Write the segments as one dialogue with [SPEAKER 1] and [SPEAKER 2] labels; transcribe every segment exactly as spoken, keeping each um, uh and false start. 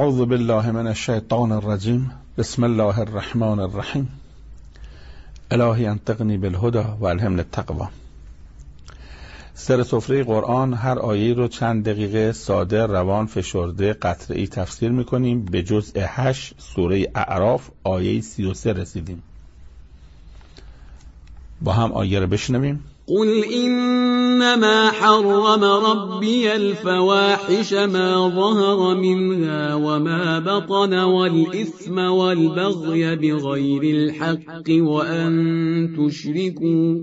[SPEAKER 1] اعوذ بالله من الشیطان الرجیم. بسم الله الرحمن الرحیم. الهی انطقنی بالهدى و الهمنی التقوی. سر سفره قرآن هر آیه رو چند دقیقه ساده، روان، فشرده، قطعی تفسیر میکنیم. به جزء هشت سوره اعراف آیه سی و سه رسیدیم. با هم آیه رو بشنویم.
[SPEAKER 2] قل إنما حرم ربي الفواحش ما ظهر منها وما بطن والإثم والبغي بغير الحق وأن تشركوا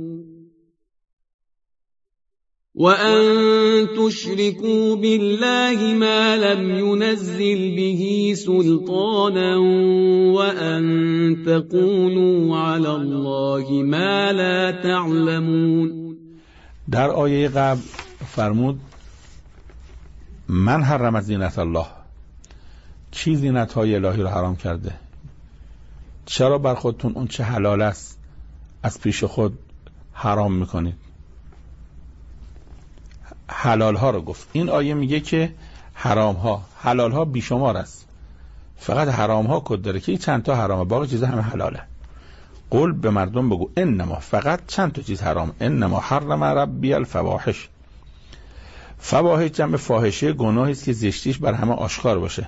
[SPEAKER 2] وأن تشركوا بالله ما لم ينزل به سلطانا وأن تقولوا على الله ما لا تعلمون.
[SPEAKER 1] در آیه قبل فرمود من حرم زینت الله. کی زینت های الهی رو حرام کرده؟ چرا بر خودتون اون چه حلال است از پیش خود حرام میکنید؟ حلال ها رو گفت. این آیه میگه که حرام ها، حلال ها بیشمار است، فقط حرام ها کد داره که چند تا حرامه، باقی چیزا همه حلاله. قول به مردم بگو انما، فقط چند تا چیز حرام. انما حرم ربی الفواحش. فواحش جمع فاحشه، گناهی است که زشتیش بر همه آشکار باشه.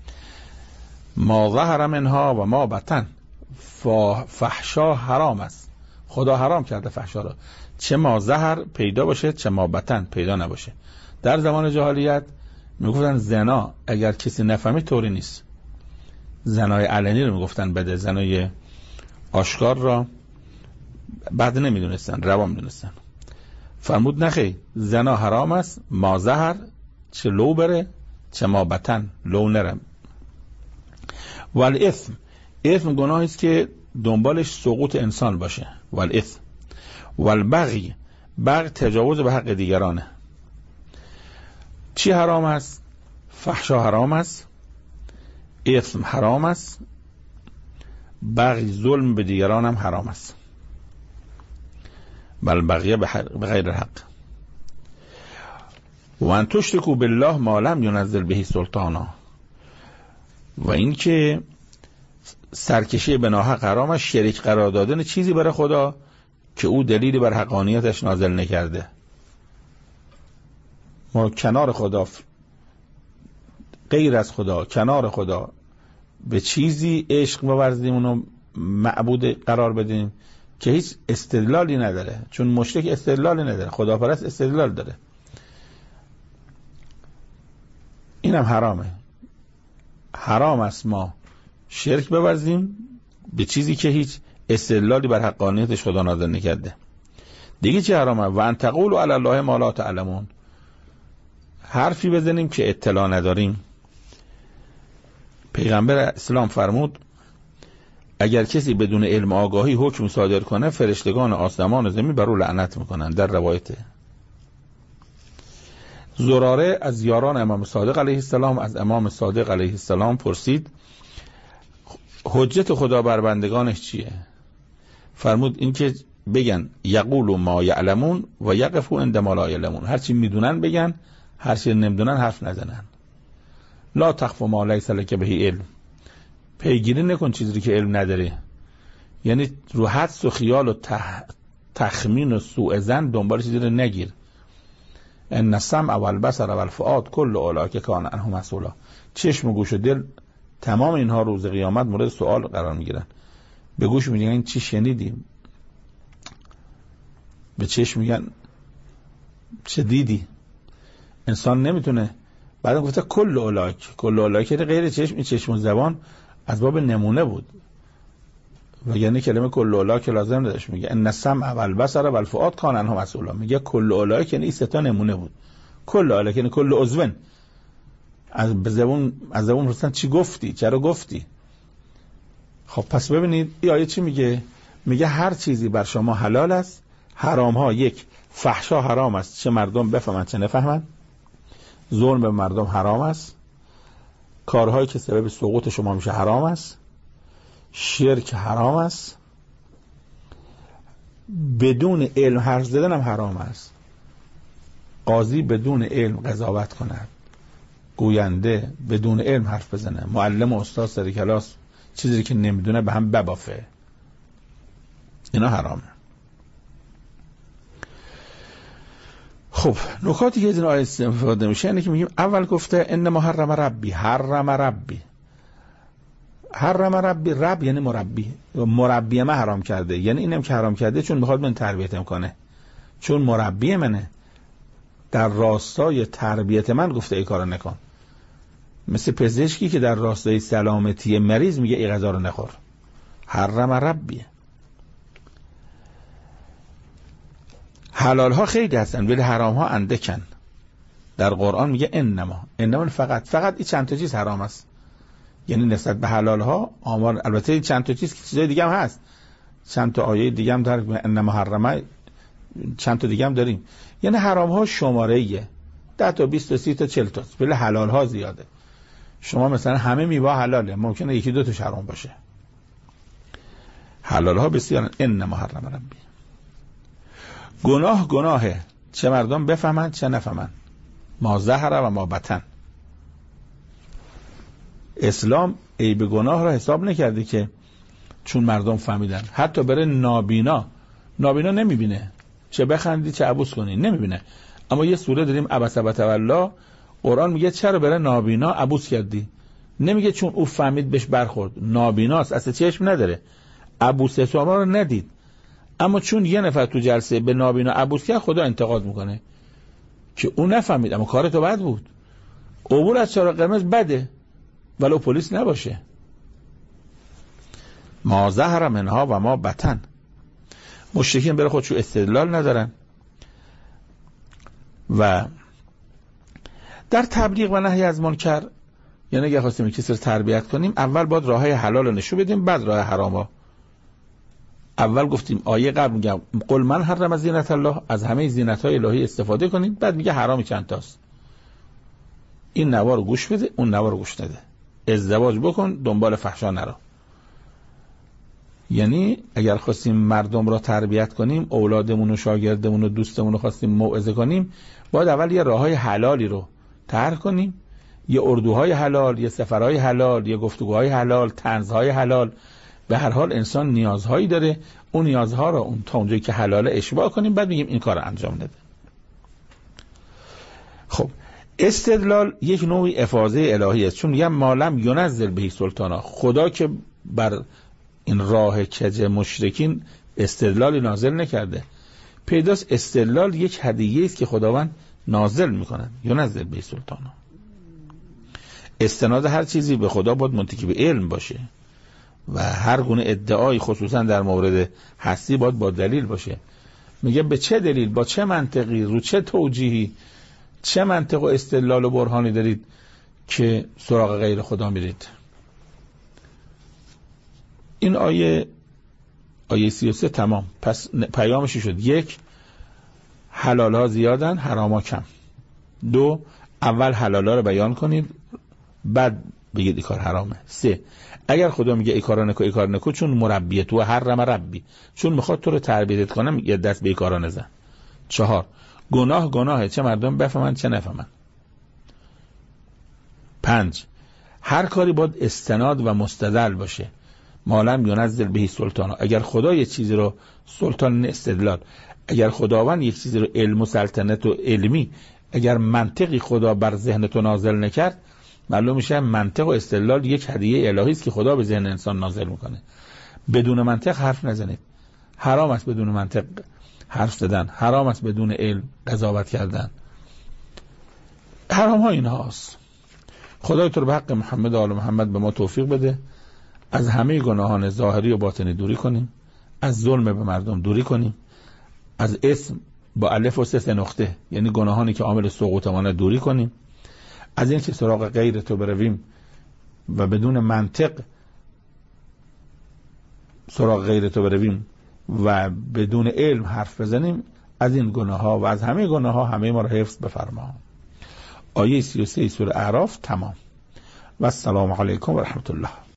[SPEAKER 1] ما ظهر منها و ما بطن. فحشا حرام است، خدا حرام کرده فحشا را، چه ما ظهر پیدا باشه چه ما بطن پیدا نباشه. در زمان جاهلیت میگفتن زنا اگر کسی نفهمید طوری نیست. زنای علنی رو میگفتن بده، زنای آشکار را بعد نمیدونستن، روا میدونستن. فرمود نخی، زنا حرام است، ما ظهر چه لو بره چه ما بطن لو نره. والاثم، اثم گناهی است که دنبالش سقوط انسان باشه. والاثم والبغی، بغی تجاوز به حق دیگرانه. چی حرام است؟ فحشا حرام است، اثم حرام است، بغی ظلم به دیگران هم حرام است. بل بغیه به غیر حق. و ان تشرکوا بالله ما لم ینزل به سلطانا. و این که سرکشی به ناحق حرام است، شریک قرار دادن چیزی برای خدا که او دلیلی بر حقانیتش نازل نکرده. ما کنار خدا، غیر از خدا، کنار خدا به چیزی عشق بورزیم، اونو معبود قرار بدیم که هیچ استدلالی نداره. چون مشرک استدلالی نداره، خداپرست استدلال داره. اینم حرامه. حرام است ما شرک بورزیم به چیزی که هیچ استدلالی بر حقانیتش خدا نازل نکرده. دیگه چه حرامه؟ و ان تقولوا علی الله ما لا تعلمون. حرفی بزنیم که اطلاع نداریم. پیغمبر اسلام فرمود اگر کسی بدون علم آگاهی حکم صادر کنه، فرشتگان آسمان و زمین بر او لعنت میکنن. در روایت زراره از یاران امام صادق علیه السلام از امام صادق علیه السلام پرسید حجت خدا بر بندگانش چیه؟ فرمود این که بگن یقولوا ما یعلمون و یقفوا عند ما لا یعلمون. هرچی میدونن بگن، هرچی نمیدونن حرف نزنن. لا تخف ما لیس لک به علم. پیگیری نکن چیزی که علم نداره. یعنی رو حدس و خیال و تح... تخمین و سوء ظن دنبال چیزی رو نگیر. ان السمع والبصر والفؤاد كل اولئک کان عنه مسئولا. چشم و گوش و دل تمام اینها روز قیامت مورد سوال قرار میگیرن. به گوش میگن این چی شنیدی؟ به چشم میگن چه دیدی؟ انسان نمیتونه. بعد گفته کل اولئک، کل اولئک غیر چشم، این چشم و زبان از باب نمونه بود. و یعنی کلمه کل اولئک لازم نداشت. میگه ان السمع والبصر والفؤاد کان عنه مسئولا. میگه کل اولئک یعنی سه تا نمونه بود. کل اولئک یعنی کل عضو. از زبون از زبون پرسیدن چی گفتی؟ چرا گفتی؟ خب پس ببینید این آیه چی میگه؟ میگه هر چیزی بر شما حلال است، حرام ها یک، فحشا حرام است، چه مردم بفهمن چه نفهمن. ظلم به مردم حرام است. کارهایی که سبب سقوط شما میشه حرام است. شرک حرام است. بدون علم حرف زدن هم حرام است. قاضی بدون علم قضاوت کند، گوینده بدون علم حرف بزنه، معلم و استاد سر کلاس چیزی که نمیدونه به هم ببافه، اینا حرامه. خب نکاتی که از این آیه استفاده میشه اینه که میگیم اول گفته انما حرم ربی، حرم ربی، حرم ربی، رب یعنی مربی، مربی من حرام کرده، یعنی اینم که حرام کرده چون میخواد من تربیتم کنه، چون مربی منه، در راستای تربیت من گفته ای کارو نکن. مثل پزشکی که در راستای سلامتی مریض میگه ای غذا رو نخور. حرم ربی. حلال ها خیلی هستن ولی حرام ها اندکن. در قرآن میگه انما، انما فقط، فقط این چند تا چیز حرام است، یعنی نسبت به حلال ها آمار، البته چند تا چیز که چیزای دیگه هم هست، چند تا آیه دیگه هم داره انما حرمه، چند تا دیگه هم داریم، یعنی حرام ها شماره ایه، ده تا بیست تا سی تا چل تا، ولی حلال ها زیاده. شما مثلا همه میوه حلاله، ممکنه یکی دو تا حرام باشه. حلال ها بسیار. انما حرم ربی. گناه گناهه، چه مردم بفهمن چه نفهمن، ما ظهر و ما بطن. اسلام عیب گناه را حساب نکرده که چون مردم فهمیدن، حتی بره نابینا، نابینا نمیبینه، چه بخندی چه عبوس کنی نمیبینه، اما یه سوره داریم عبس و تولا، قرآن میگه چرا بره نابینا عبوس کردی، نمیگه چون او فهمید بهش برخورد، نابیناست اصلا چشم نداره، عبوس شما رو ندید، اما چون یه نفر تو جلسه به نابینا عبوس کرد خدا انتقاد میکنه که اون نفهمید اما کار تو بد بود. عبور از چراغ قرمز بده ولو پلیس نباشه. ما ظهر منها و ما بطن. مشرکین برای خودشو استدلال ندارن و در تبلیغ و نهی از منکر، یعنی اگه خواستیم کسی رو تربیت کنیم اول باید راههای حلال رو نشون بدیم بعد راه حراما. اول گفتیم آیه قبل میگم قل من حرم زینت الله، از همه زینت‌های الهی استفاده کنید، بعد میگه حرامی چند تاست، این نوا رو گوش بده اون نوا رو گوش نده، ازدواج بکن دنبال فحشا نرو. یعنی اگر خواستیم مردم را تربیت کنیم، اولادمون و شاگردمون و دوستمون رو خواستیم موعظه کنیم، باید اول یه راههای حلالی رو طرح کنیم، یه اردوهای حلال، یه سفرهای حلال، یه گفتگوهای حلال، طنزهای حلال. به هر حال انسان نیازهایی داره، اون نیازها رو اون تا اونجایی که حلاله اشباع کنیم، بعد میگیم این کار رو انجام نده. خب استدلال یک نوعی افاضه الهی است، چون میگم مالم ینزل بهی سلطانا، خدا که بر این راه کج مشرکین استدلالی نازل نکرده، پیداست استدلال یک هدیه است که خداوند نازل میکنه. ینزل بهی سلطانا، استناد هر چیزی به خدا باید منتکی به علم باشه و هر گونه ادعایی خصوصا در مورد هستی باید با دلیل باشه. میگه به چه دلیل، با چه منطقی، رو چه توجیهی، چه منطق و استدلال و برهانی دارید که سراغ غیر خدا میرید. این آیه آیه سی و سه تمام. پس پیامشی شد: یک، حلال ها زیادن حرام ها کم. دو، اول حلال ها رو بیان کنید بعد بگید ای کار حرامه. سه، اگر خدا میگه ای کارا نکو ای کار نکو چون مربیه تو حرم ربی، چون میخواد تو رو تربیت کنه یه دست به ای کارا نزن. چهار، گناه گناهه، چه مردم بفهمن چه نفهمن. پنج، هر کاری باید استناد و مستدل باشه. مالم ینزل بهی سلطانا، اگر خدا یک چیزی رو، سلطان استدلال، اگر خداوند یک چیزی رو علم و سلطنت و علمی، اگر منطقی خدا بر ذهن تو نازل نکرد، معلوم میشه منطق و استدلال یک هدیه الهی است که خدا به ذهن انسان نازل میکنه. بدون منطق حرف نزنید. حرام است بدون منطق حرف زدن، حرام است بدون علم قضاوت کردن. حرام ها این هاست. خدای تو رو به حق محمد و آل محمد به ما توفیق بده، از همه گناهان ظاهری و باطنی دوری کنیم، از ظلم به مردم دوری کنیم، از اسم با الف و سه نقطه یعنی گناهانی که عامل سقوط ما دوری کنیم، از این که سراغ غیر تو برویم و بدون منطق سراغ غیر تو برویم و بدون علم حرف بزنیم، از این گناه ها و از همه گناه ها همه ما را حفظ بفرما. آیه سی و سه سوره اعراف تمام. و السلام علیکم و رحمت الله.